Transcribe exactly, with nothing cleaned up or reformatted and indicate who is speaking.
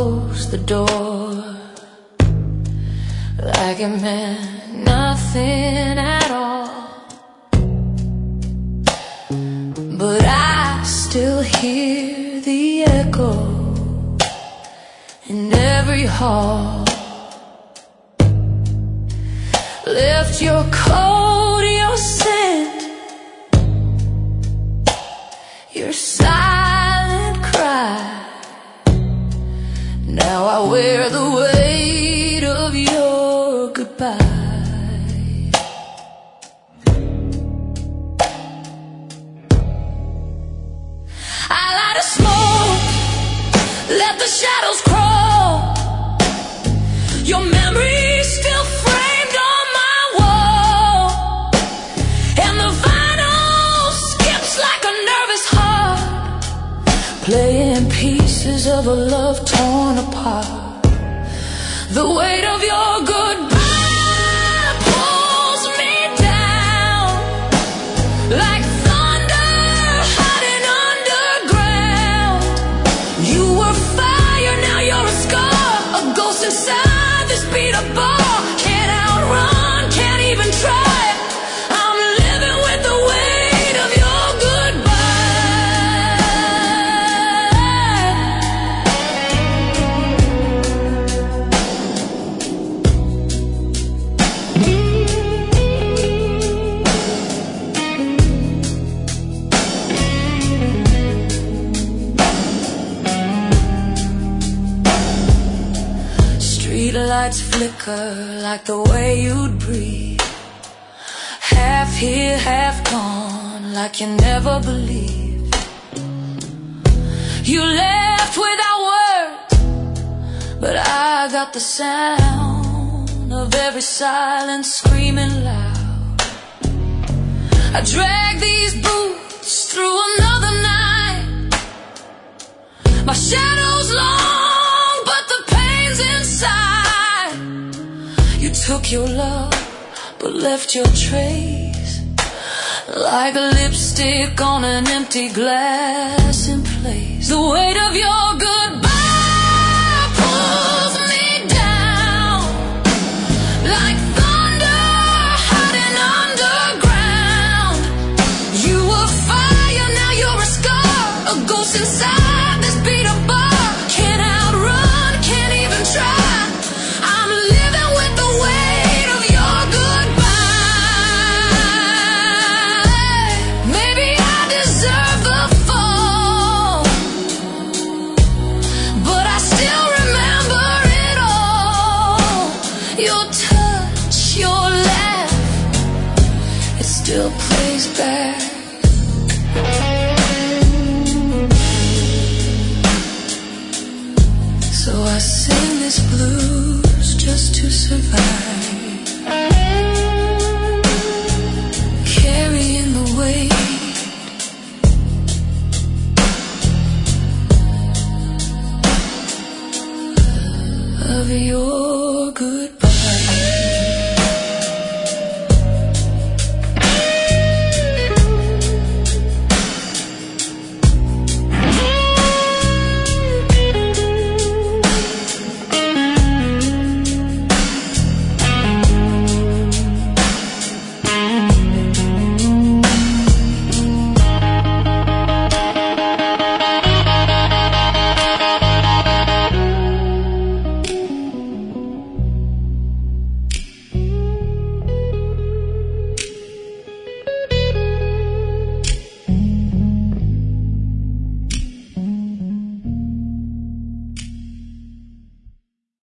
Speaker 1: closed the door, like it meant nothing at all. But I still hear the echo in every hall. Left your coat, your scent, your silent cry. Now I wear the weight of your goodbye. I light a smoke, let the shadows crawl. Your memory's still framed on my wall, and the vinyl skips like a nervous heart, playing pieces of a love torn apart. The weight of your goodbye pulls me down like thunder hiding underground. You were fire, now you're a scar, a ghost inside this beat up bar. Can't outrun, can't even try. I'm living with the weight of your goodbye. Street lights flicker like the way you'd breathe, half here, half gone, like you never believed. You left without words, but I got the sound of every silence screaming loud. I drag these boots through another night, my shadow's long, but the pain's inside. You took your love, but left your trace, like lipstick on an empty glass in place. The weight of your goodbye pulls me down like thunder hiding underground. You were fire, now you're a scar, a ghost inside this beat up bar. Can't outrun, can't even try. I'm living with the weight of your goodbye. Maybe I deserve the fall, but I still remember it all. Your touch, your laugh, it still plays back. So I sing this blues just to survive, carrying the weight of your goodbye.